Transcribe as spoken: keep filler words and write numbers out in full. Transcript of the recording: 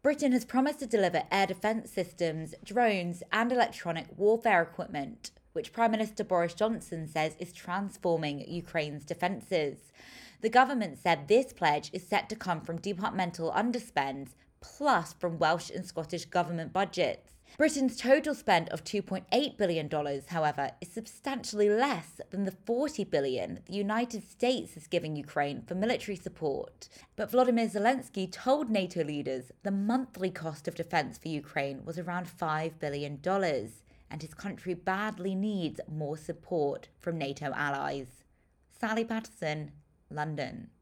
Britain has promised to deliver air defence systems, drones, and electronic warfare equipment, which Prime Minister Boris Johnson says is transforming Ukraine's defences. The government said this pledge is set to come from departmental underspends, plus from Welsh and Scottish government budgets. Britain's total spend of two point eight billion dollars, however, is substantially less than the forty billion dollars the United States is giving Ukraine for military support. But Volodymyr Zelensky told NATO leaders the monthly cost of defence for Ukraine was around five billion dollars, and his country badly needs more support from NATO allies. Sally Patterson, London.